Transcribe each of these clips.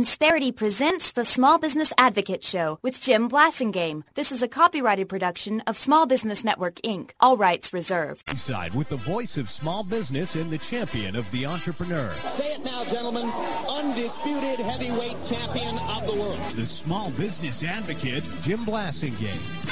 Insperity presents the Small Business Advocate Show with Jim Blasingame. This is a copyrighted production of Small Business Network, Inc. All rights reserved. Inside with the voice of small business and the champion of the entrepreneur. Say it now, gentlemen. Undisputed heavyweight champion of the world. The Small Business Advocate, Jim Blasingame.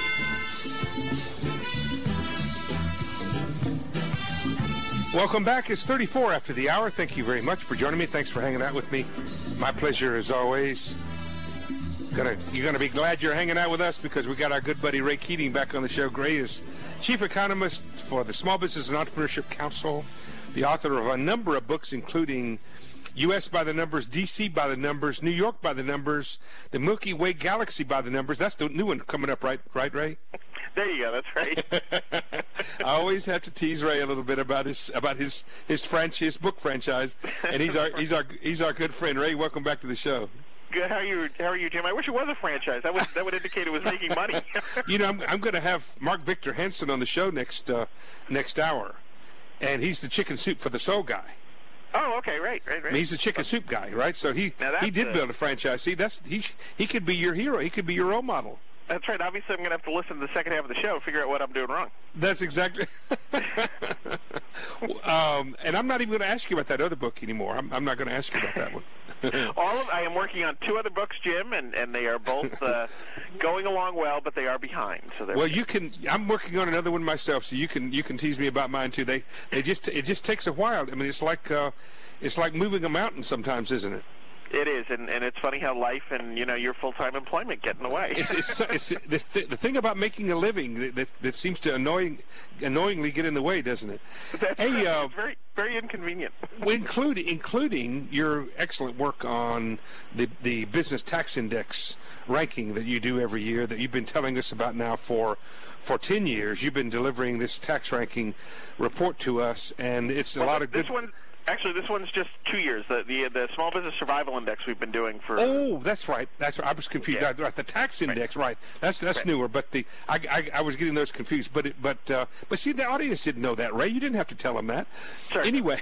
Welcome back. It's 34 after the hour. Thank you very much for joining me. Thanks for hanging out with me. My pleasure as always. You're gonna be glad you're hanging out with us because we got our good buddy Ray Keating back on the show. Ray is chief economist for the Small Business and Entrepreneurship Council, the author of a number of books, including U.S. by the Numbers, D.C. by the Numbers, New York by the Numbers, the Milky Way Galaxy by the Numbers. That's the new one coming up, right, Ray? There you go. That's right. I always have to tease Ray a little bit about his book franchise, and he's our good friend. Ray, welcome back to the show. Good. How are you, Jim? I wish it was a franchise. That would indicate it was making money. You know, I'm going to have Mark Victor Hansen on the show next hour, and he's the chicken soup for the soul guy. Oh, okay, right. I mean, he's the chicken soup guy, right? So he did build a franchise. See, he could be your hero. He could be your role model. That's right. Obviously, I'm going to have to listen to the second half of the show and figure out what I'm doing wrong. That's exactly. And I'm not even going to ask you about that other book anymore. I'm not going to ask you about that one. I am working on 2 other books, Jim, and they are both going along well, but they are behind. So well, you can. I'm working on another one myself, so you can tease me about mine too. It just takes a while. I mean, it's like moving a mountain sometimes, isn't it? It is, and it's funny how life and your full-time employment get in the way. It's the thing about making a living that seems to annoyingly get in the way, doesn't it? That's right. It's very, very inconvenient. Including your excellent work on the business tax index ranking that you do every year that you've been telling us about now for 10 years. You've been delivering this tax ranking report to us, and it's a lot of good. Actually, this one's just 2 years. The Small Business Survival Index we've been doing for. Oh, that's right. I was confused. Yeah. Right, the tax index, right? That's right. Newer. But I was getting those confused. But see, the audience didn't know that, Ray. You didn't have to tell them that. Sure. Anyway,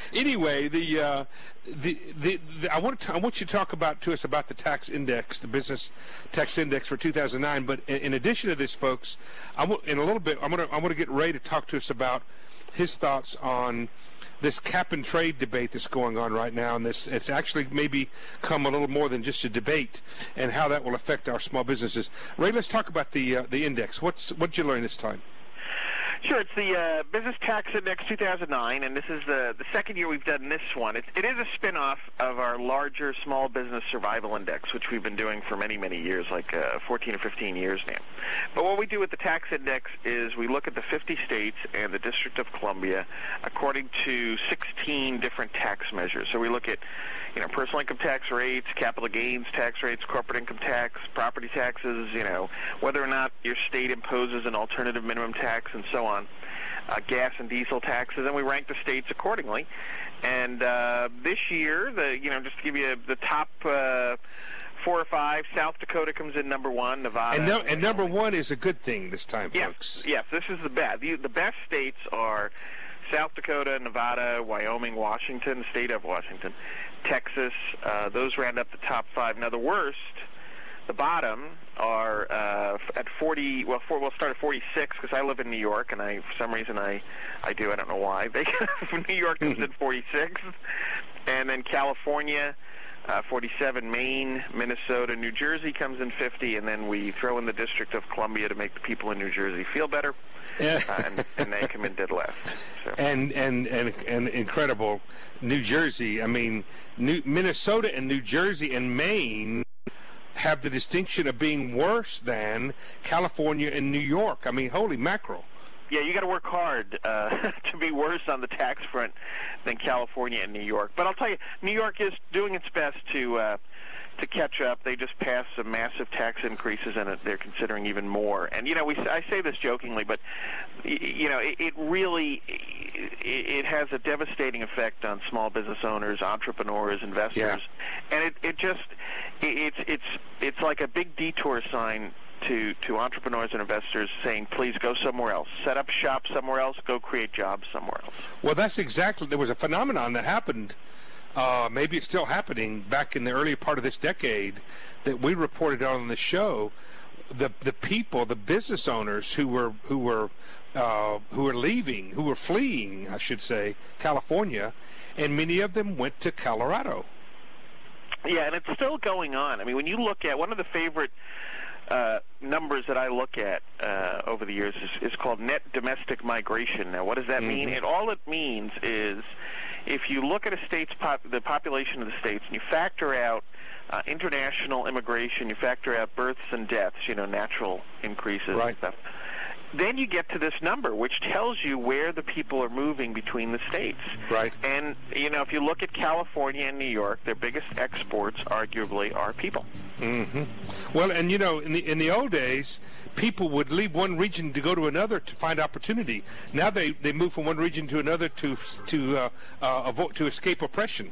I want you to talk to us about the tax index, the business tax index for 2009. But in addition to this, folks, in a little bit, I want to get Ray to talk to us about his thoughts on this cap and trade debate that's going on right now, and it's actually maybe come a little more than just a debate, and how that will affect our small businesses. Ray, let's talk about the index. What'd you learn this time? Sure, it's the Business Tax Index 2009, and this is the second year we've done this one. It is a spin-off of our larger Small Business Survival Index, which we've been doing for many, many years, like 14 or 15 years now. But what we do with the tax index is we look at the 50 states and the District of Columbia according to 16 different tax measures. So we look at personal income tax rates, capital gains tax rates, corporate income tax, property taxes, whether or not your state imposes an alternative minimum tax, and so on, gas and diesel taxes, and we rank the states accordingly. And this year, just to give you the top 4 or 5, South Dakota comes in number 1, Nevada. And number 1 is a good thing this time, folks. Yes, this is the best. The best states are South Dakota, Nevada, Wyoming, Washington, the state of Washington, Texas. Those round up the top 5. Now the worst, the bottom, are at 40. Well, we'll start at 46 because I live in New York, and for some reason I do. I don't know why. New York comes in 46, and then California 47, Maine, Minnesota, New Jersey comes in 50, and then we throw in the District of Columbia to make the people in New Jersey feel better. And they come in dead last. So. And incredible, New Jersey. I mean, Minnesota and New Jersey and Maine have the distinction of being worse than California and New York. I mean, holy mackerel. Yeah, you got to work hard to be worse on the tax front than California and New York. But I'll tell you, New York is doing its best to catch up. They just passed some massive tax increases, and they're considering even more. And I say this jokingly, but it really has a devastating effect on small business owners, entrepreneurs, investors, and it's like a big detour sign to entrepreneurs and investors saying, please go somewhere else. Set up shop somewhere else. Go create jobs somewhere else. Well, that's exactly. There was a phenomenon that happened maybe it's still happening back in the early part of this decade, that we reported on the show, the people, the business owners who were fleeing, I should say, California, and many of them went to Colorado. Yeah, and it's still going on. I mean, when you look at one of the favorite numbers that I look at over the years is called net domestic migration. Now, what does that mean? And all it means is if you look at a state's the population of the states, and you factor out international immigration, you factor out births and deaths, natural increases and stuff, then you get to this number, which tells you where the people are moving between the states. Right. And, if you look at California and New York, their biggest exports, arguably, are people. Well, and, in the old days, people would leave one region to go to another to find opportunity. Now they move from one region to another to escape oppression.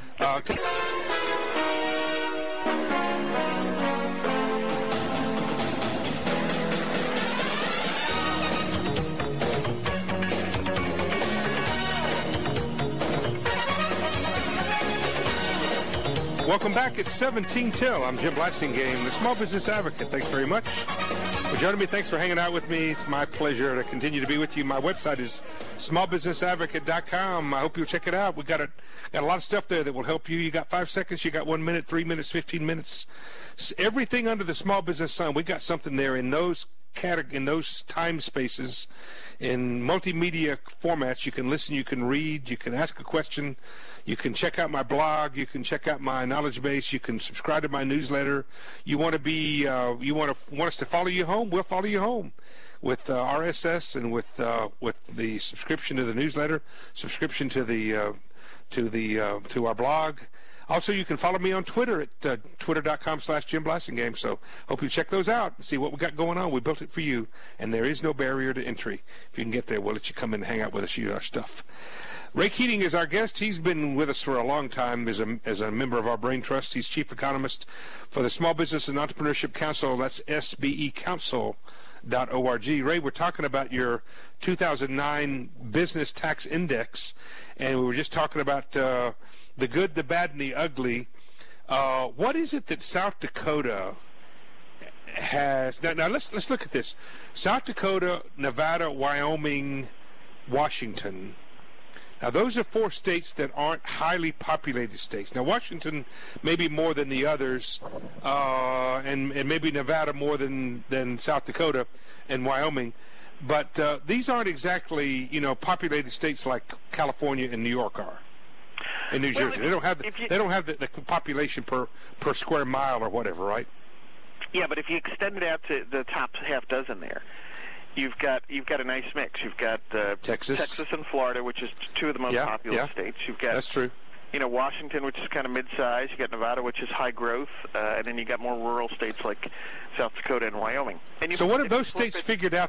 Welcome back. It's 17 till. I'm Jim Blasingame, the Small Business Advocate. Thanks very much for joining me. Thanks for hanging out with me. It's my pleasure to continue to be with you. My website is smallbusinessadvocate.com. I hope you'll check it out. We got a lot of stuff there that will help you. You got 5 seconds, you got 1 minute, 3 minutes, 15 minutes. Everything under the small business sun, we got something there in those time spaces, in multimedia formats. You can listen, you can read, you can ask a question, you can check out my blog, you can check out my knowledge base, you can subscribe to my newsletter. You want us to follow you home? We'll follow you home with RSS and with the subscription to the newsletter, subscription to our blog. Also, you can follow me on Twitter at twitter.com/Jim Blasingame. So hope you check those out and see what we got going on. We built it for you, and there is no barrier to entry. If you can get there, we'll let you come in and hang out with us, use our stuff. Ray Keating is our guest. He's been with us for a long time as a member of our Brain Trust. He's chief economist for the Small Business and Entrepreneurship Council. That's SBEcouncil.org. Ray, we're talking about your 2009 Business Tax Index, and we were just talking about the good, the bad, and the ugly. What is it that South Dakota has? Now let's look at this. South Dakota, Nevada, Wyoming, Washington. Now, those are 4 states that aren't highly populated states. Now, Washington maybe more than the others, and maybe Nevada more than South Dakota and Wyoming. But these aren't exactly, populated states like California and New York are. In New Jersey, they don't have the population per square mile or whatever, right? Yeah, but if you extend it out to the top half dozen there, you've got a nice mix. You've got Texas and Florida, which is 2 of the most populous states. You've got that's true. Washington, which is kind of mid-size. You got Nevada, which is high growth, and then you got more rural states like South Dakota and Wyoming. So what have those states figured out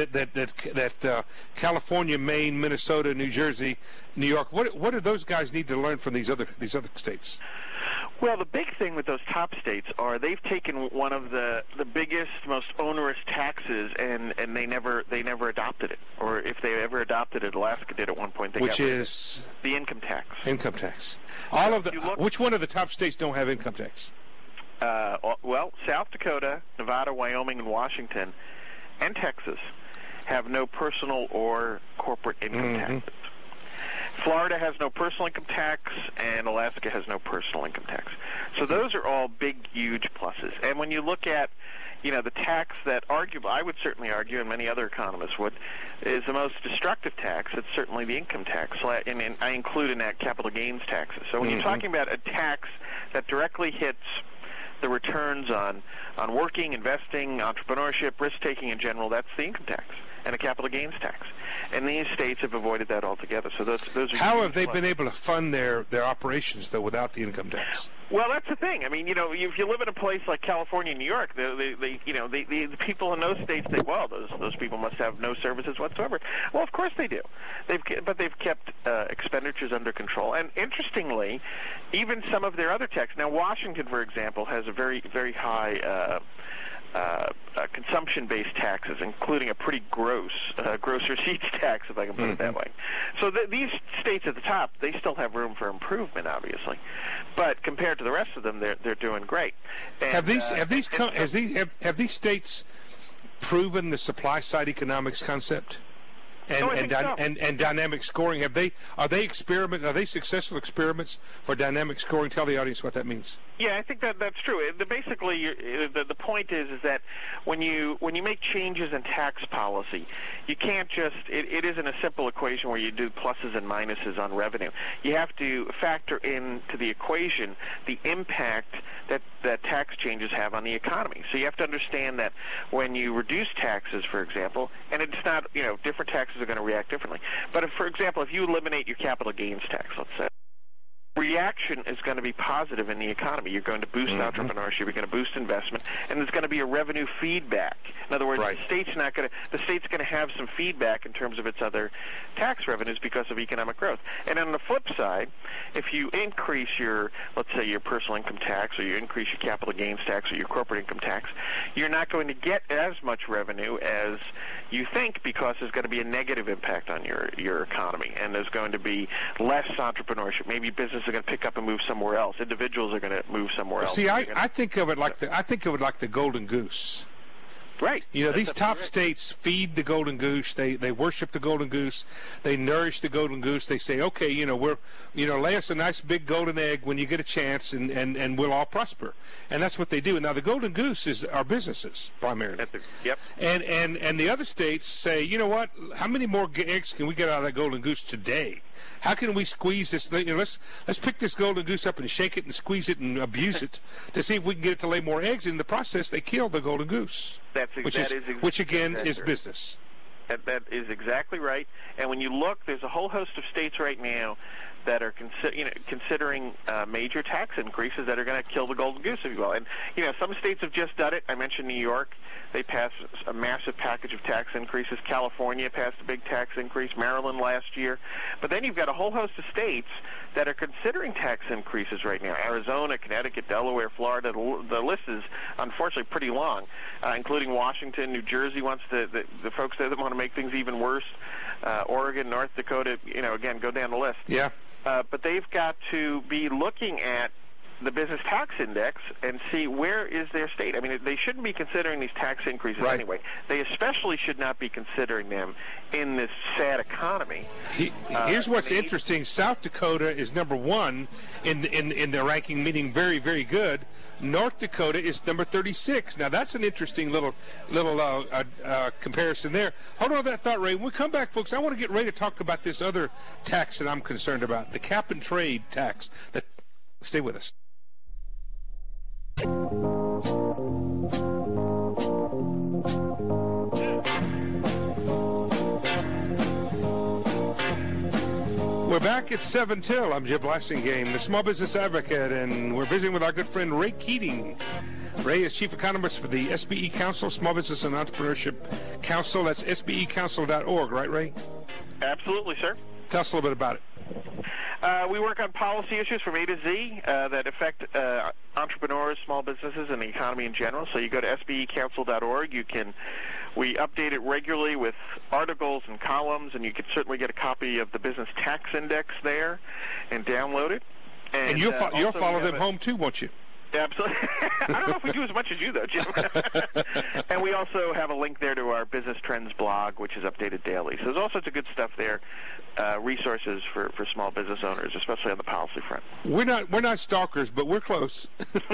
that California, Maine, Minnesota, New Jersey, New York? What do those guys need to learn from these other states? Well, the big thing with those top states are they've taken one of the biggest, most onerous taxes, and they never adopted it. Or if they ever adopted it, Alaska did at one point. Which is the income tax. Income tax. Which one of the top states don't have income tax? Well, South Dakota, Nevada, Wyoming, and Washington, and Texas have no personal or corporate income taxes. Florida has no personal income tax, and Alaska has no personal income tax. So those are all big, huge pluses. And when you look at, the tax that I would certainly argue, and many other economists would, is the most destructive tax, it's certainly the income tax. And I include in that capital gains taxes. So when you're talking about a tax that directly hits the returns on working, investing, entrepreneurship, risk-taking in general, that's the income tax and a capital gains tax. And these states have avoided that altogether. So those are how have they been able to fund their operations though without the income tax? Well, that's the thing. I mean, if you live in a place like California and New York, the people in those states think, well, those people must have no services whatsoever. Well, of course they do. But they've kept expenditures under control. And interestingly, even some of their other taxes. Now, Washington, for example, has a very, very high consumption-based taxes, including a pretty gross receipts tax, if I can put it that way. So these states at the top, they still have room for improvement, obviously, but compared to the rest of them, they're doing great. And, have these states proven the supply side economics concept? And dynamic scoring, are they successful experiments for dynamic scoring? Tell the audience what that means. Yeah, I think that's true. Basically, the point is that when you make changes in tax policy, you can't just it isn't a simple equation where you do pluses and minuses on revenue. You have to factor into the equation the impact that tax changes have on the economy. So you have to understand that when you reduce taxes, for example, and it's not, different taxes are going to react differently. But for example, if you eliminate your capital gains tax, let's say, reaction is going to be positive in the economy. You're going to boost entrepreneurship, you're going to boost investment, and there's going to be a revenue feedback. In other words, the state's going to have some feedback in terms of its other tax revenues because of economic growth. And on the flip side, if you increase let's say your personal income tax, or you increase your capital gains tax, or your corporate income tax, you're not going to get as much revenue as you think, because there's going to be a negative impact on your economy, and there's going to be less entrepreneurship. Maybe business are going to pick up and move somewhere else. Individuals are going to move somewhere else. See, I think of it like the golden goose. Right. These top states feed the golden goose. They worship the golden goose. They nourish the golden goose. They say, okay, lay us a nice big golden egg when you get a chance, and we'll all prosper. And that's what they do. Now, the golden goose is our businesses primarily. Yep. And the other states say, you know what? How many more eggs can we get out of that golden goose today? How can we squeeze this thing? Let's pick this golden goose up and shake it and squeeze it and abuse it to see if we can get it to lay more eggs. In the process, they kill the golden goose, which again is business. That is exactly right. And when you look, there's a whole host of states right now that are considering major tax increases that are going to kill the golden goose, if you will. And some states have just done it. I mentioned New York. They passed a massive package of tax increases. California passed a big tax increase. Maryland last year. But then you've got a whole host of states that are considering tax increases right now. Arizona, Connecticut, Delaware, Florida. The list is unfortunately pretty long, including Washington. New Jersey wants the folks there that want to make things even worse. Oregon, North Dakota, again, go down the list. Yeah. But they've got to be looking at the business tax index and see where is their state. I mean, they shouldn't be considering these tax increases anyway. They especially should not be considering them in this sad economy. Here's what's interesting. South Dakota is number one in the ranking, meaning very, very good. North Dakota is number 36. Now, that's an interesting little comparison there. Hold on to that thought, Ray. When we come back, folks, I want to get Ray to talk about this other tax that I'm concerned about, the cap and trade tax. Stay with us. We're back at 7 till. I'm Jim Blassingame, the Small Business Advocate, and we're visiting with our good friend Ray Keating. Ray is Chief Economist for the SBE Council, Small Business and Entrepreneurship Council. That's sbecouncil.org, right, Ray? Absolutely, sir. Tell us a little bit about it. We work on policy issues from A to Z that affect entrepreneurs, small businesses, and the economy in general. So you go to sbecouncil.org. We update it regularly with articles and columns, and you can certainly get a copy of the Business Tax Index there and download it. And you'll follow them home too, won't you? Absolutely. I don't know if we do as much as you, though, Jim. And we also have a link there to our Business Trends blog, which is updated daily. So there's all sorts of good stuff there, resources for small business owners, especially on the policy front. We're not stalkers, but we're close.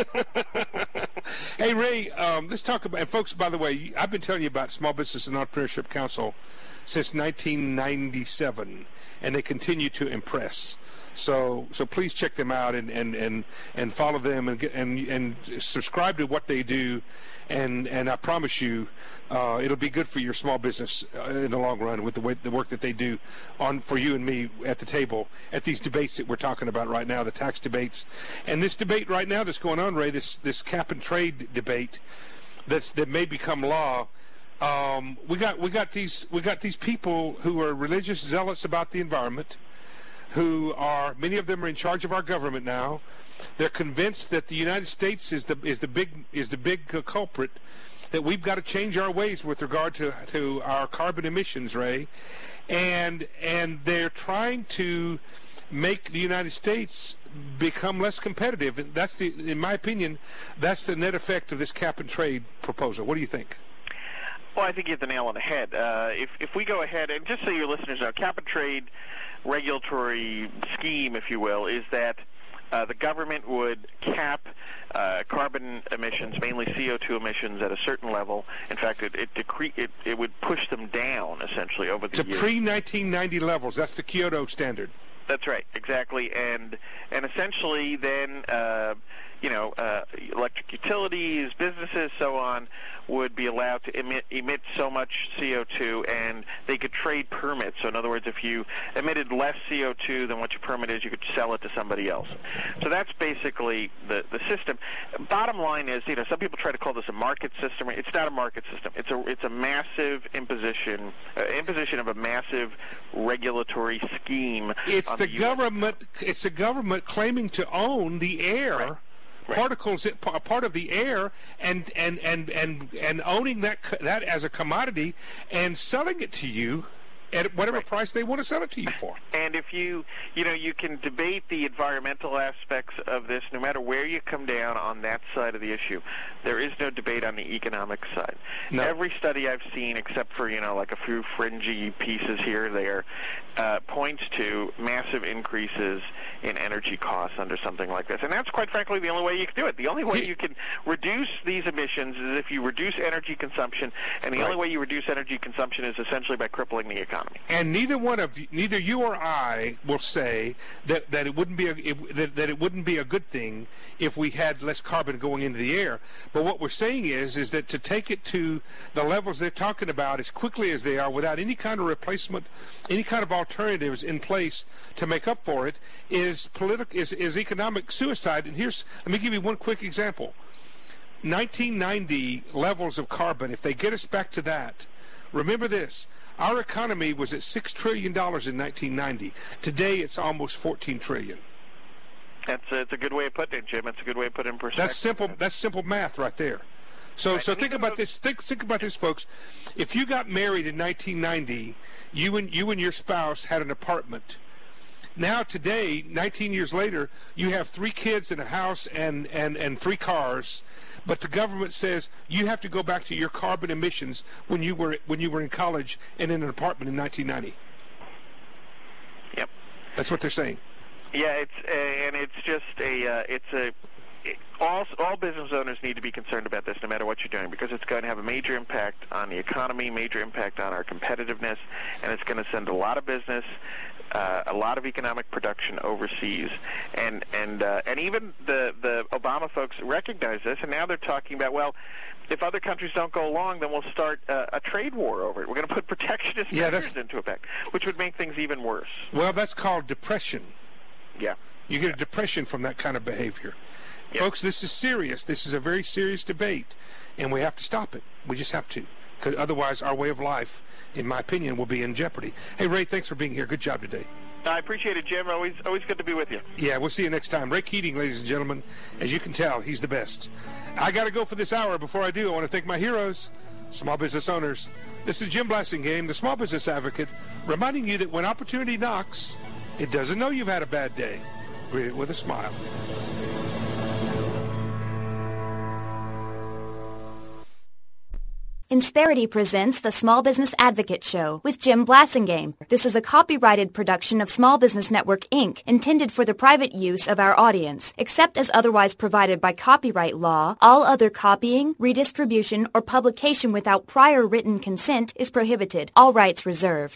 Hey, Ray, let's talk about, and folks, by the way, I've been telling you about Small Business and Entrepreneurship Council since 1997, and they continue to impress. So please check them out and follow them and subscribe to what they do, and I promise you it'll be good for your small business in the long run with the work that they do for you and me at the table at these debates that we're talking about right now, the tax debates, and this debate right now that's going on, Ray, this cap and trade debate that may become law. We got these people who are religious zealots about the environment, who are, many of them are in charge of our government now. They're convinced that the United States is the big culprit, that we've got to change our ways with regard to our carbon emissions, Ray, and they're trying to make the United States become less competitive. And in my opinion, that's the net effect of this cap and trade proposal. What do you think? Well, I think you hit the nail on the head. If we go ahead, and just so your listeners know, cap and trade regulatory scheme, if you will, is that the government would cap carbon emissions, mainly CO2 emissions, at a certain level. In fact, it would push them down, essentially, over the years. To pre-1990 levels. That's the Kyoto standard. That's right, exactly. And essentially then, electric utilities, businesses, so on, would be allowed to emit so much CO2, and they could trade permits. So in other words, if you emitted less CO2 than what your permit is, you could sell it to somebody else. So that's basically the system. Bottom line is, some people try to call this a market system. It's not a market system. It's a massive imposition of a massive regulatory scheme. It's the government. It's the government claiming to own the air. Right. Particles, part of the air, and owning that as a commodity and selling it to you at whatever price they want to sell it to you for. And if you can debate the environmental aspects of this, no matter where you come down on that side of the issue, there is no debate on the economic side. No. Every study I've seen, except for, like a few fringy pieces here or there, points to massive increases in energy costs under something like this. And that's, quite frankly, the only way you can do it. The only way you can reduce these emissions is if you reduce energy consumption, and the only way you reduce energy consumption is essentially by crippling the economy. And neither you or I will say that it wouldn't be a good thing if we had less carbon going into the air. But what we're saying is that to take it to the levels they're talking about as quickly as they are, without any kind of replacement, any kind of alternatives in place to make up for it, is economic suicide. And let me give you one quick example. 1990 levels of carbon, if they get us back to that, remember this. Our economy was at $6 trillion in 1990. Today, it's almost $14 trillion. It's a good way of putting it, Jim. It's a good way of putting it in perspective. That's simple math right there. So think about this. Think about this, folks. If you got married in 1990, you and your spouse had an apartment. Now today, 19 years later, you have 3 kids in a house and 3 cars. But the government says you have to go back to your carbon emissions when you were in college and in an apartment in 1990. Yep, that's what they're saying. Yeah, all business owners need to be concerned about this, no matter what you're doing, because it's going to have a major impact on the economy, major impact on our competitiveness, and it's going to send a lot of business, a lot of economic production overseas, and even the Obama folks recognize this, and now they're talking about, well, if other countries don't go along, then we'll start a trade war over it. We're going to put protectionist measures into effect, which would make things even worse. Well, that's called depression. Yeah. You get a depression from that kind of behavior. Yep. Folks, this is serious. This is a very serious debate, and we have to stop it. We just have to, because otherwise our way of life, in my opinion, will be in jeopardy. Hey, Ray, thanks for being here. Good job today. I appreciate it, Jim. Always good to be with you. Yeah, we'll see you next time. Ray Keating, ladies and gentlemen. As you can tell, he's the best. I got to go for this hour. Before I do, I want to thank my heroes, small business owners. This is Jim Blasingame, the Small Business Advocate, reminding you that when opportunity knocks, it doesn't know you've had a bad day. Greet it with a smile. Insperity presents the Small Business Advocate Show with Jim Blasingame. This is a copyrighted production of Small Business Network, Inc., intended for the private use of our audience. Except as otherwise provided by copyright law, all other copying, redistribution, or publication without prior written consent is prohibited. All rights reserved.